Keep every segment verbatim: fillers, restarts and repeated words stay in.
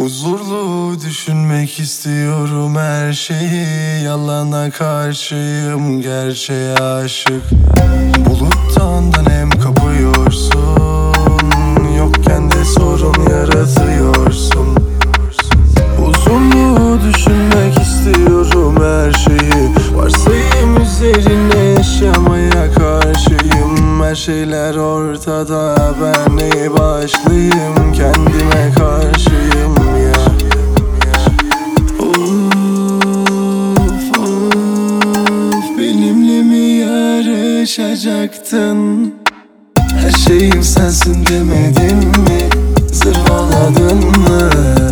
Huzurlu düşünmek istiyorum her şeyi. Yalana karşıyım, gerçeğe aşık. Buluttan da nem kapıyorsun, yokken de sorun yaratıyorsun. Huzurlu düşünmek istiyorum her şeyi. Varsayım üzerine yaşamaya karşıyım. Her şeyler ortada, ben neye başlayayım? Kendime karşıyım ya. Of of, benimle mi yarışacaktın? Her şeyim sensin demedin mi? Zırvaladın mı?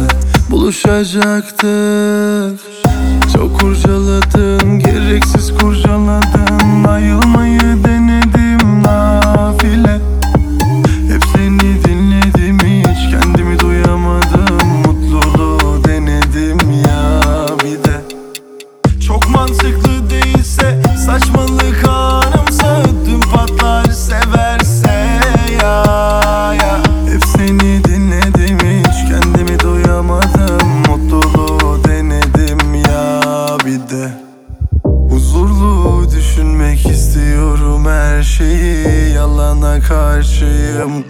Buluşacaktık. Çok kurcaladın, gereksiz kurcaladın. Ayılmayı denedim nafile. Hep seni dinledim, hiç kendimi duyamadım. Mutluluğu denedim ya bir de. Çok mantıklı değilse, saçmalık anımsa, ödüm patlar severse ya, ya. Hep seni dinledim, hiç kendimi duyamadım. Mutluluğu denedim ya bir de. Huzurlu düşünmek istiyorum her şeyi. Yalana karşıyım.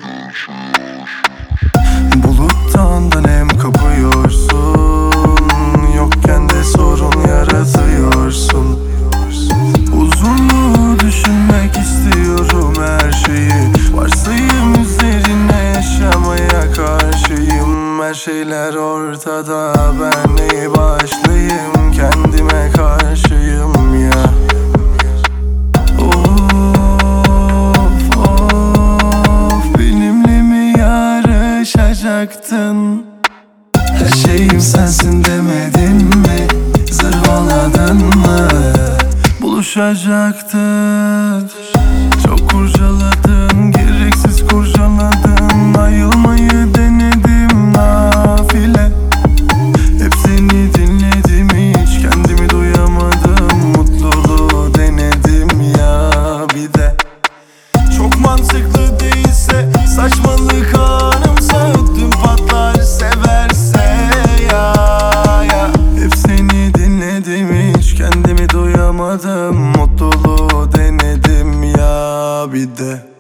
Buluttan da nem kapıyorsun, yokken de sorun yaratıyorsun. Huzurlu düşünmek istiyorum her şeyi. Varsayım üzerine yaşamaya karşıyım. Her şeyler ortada, ben neye başlayayım? Kendime karşıyım ya. Of of, benimle mi yarışacaktın? Her şeyim sensin demedin mi? Zırvaladın mı? Buluşacaktık. Çok kurcaladın, gereksiz kurcaladın. Ayılmayı denedim nafile. Hep seni dinledim, hiç kendimi duyamadım. Mutluluğu denedim ya bir de. Çok mantıklı değilse, saçmalık anımsa, ödüm patlar severse ya, ya. Hep seni dinledim, hiç kendimi duyamadım. Mutluluğu denedim ya bir de.